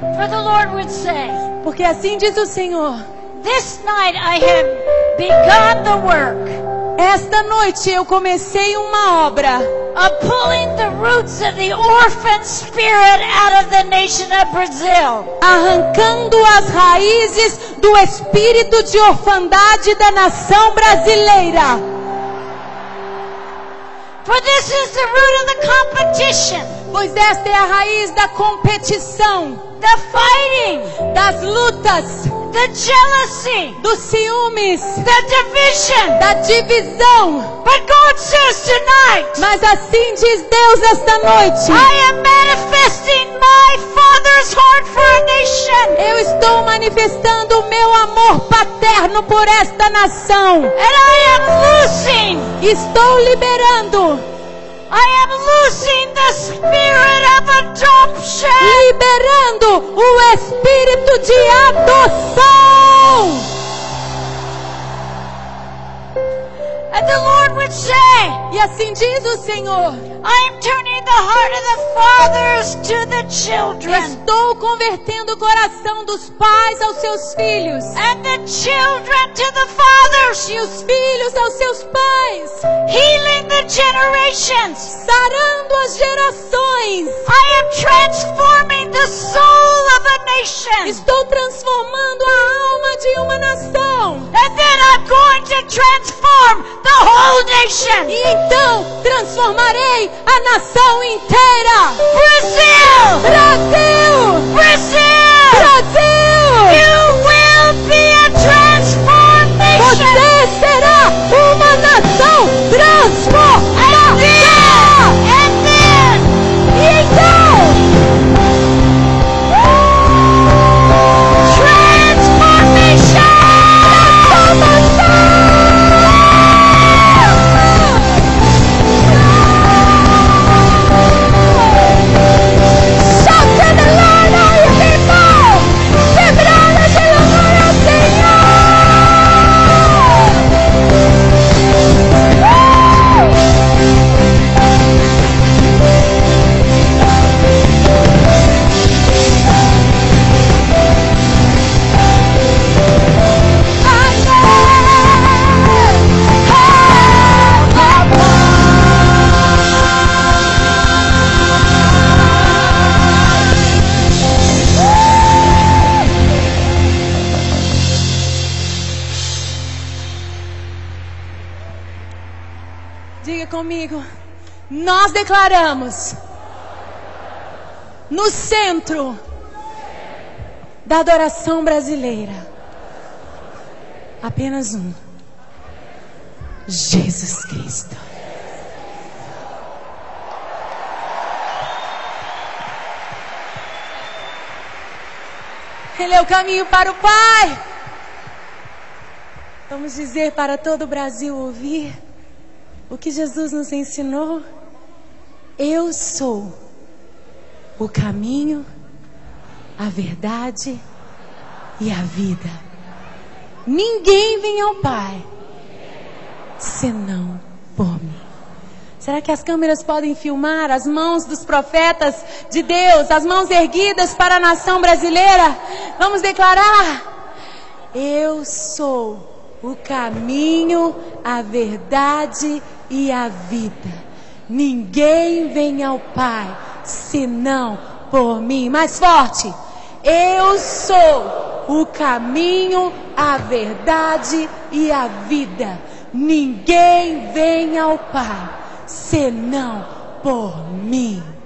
For the Lord would say, Porque assim diz o Senhor: this night I have begun the work esta noite eu comecei uma obra of pulling the roots of the orphan spirit out of the nation of Brazil. arrancando as raízes do espírito de orfandade da nação brasileira. For this is the root of the competition, Pois esta é a raiz da competição, the fighting, das lutas, the jealousy, dos ciúmes, the division. da divisão. But God says tonight, Mas assim diz Deus esta noite: I am manifesting my Father's heart for a nation. eu estou manifestando o meu amor paterno por esta nação. And I am loosing, Estou liberando, I am loosing the spirit of adoption. liberando o espírito de adoção. And the Lord would say, E assim diz o Senhor: I am turning the heart of the fathers to the children, estou convertendo o coração dos pais aos seus filhos, and the children to the fathers, e os filhos aos seus pais, healing the generations. sarando as gerações. I am transforming the soul of a nation. Estou transformando a alma de uma nação. And then I'm going to transform the whole nation. E então transformarei a nação inteira. Brazil! Brasil! Brazil! Brasil! You will be a transformed nation. Você será uma nação transformada. And then, E então, transformation! shout to the Lord, all you people! Quebradas de louvor ao Senhor! Diga comigo, nós declaramos no centro da adoração brasileira apenas um: Jesus Cristo. Ele é o caminho para o Pai. Vamos dizer para todo o Brasil ouvir o que Jesus nos ensinou. Eu sou o caminho, a verdade e a vida. Ninguém vem ao Pai senão por mim. Será que as câmeras podem filmar as mãos dos profetas de Deus, as mãos erguidas para a nação brasileira? Vamos declarar: eu sou o caminho, a verdade e a vida. Ninguém vem ao Pai senão por mim. Mais forte: eu sou o caminho, a verdade e a vida. Ninguém vem ao Pai senão por mim.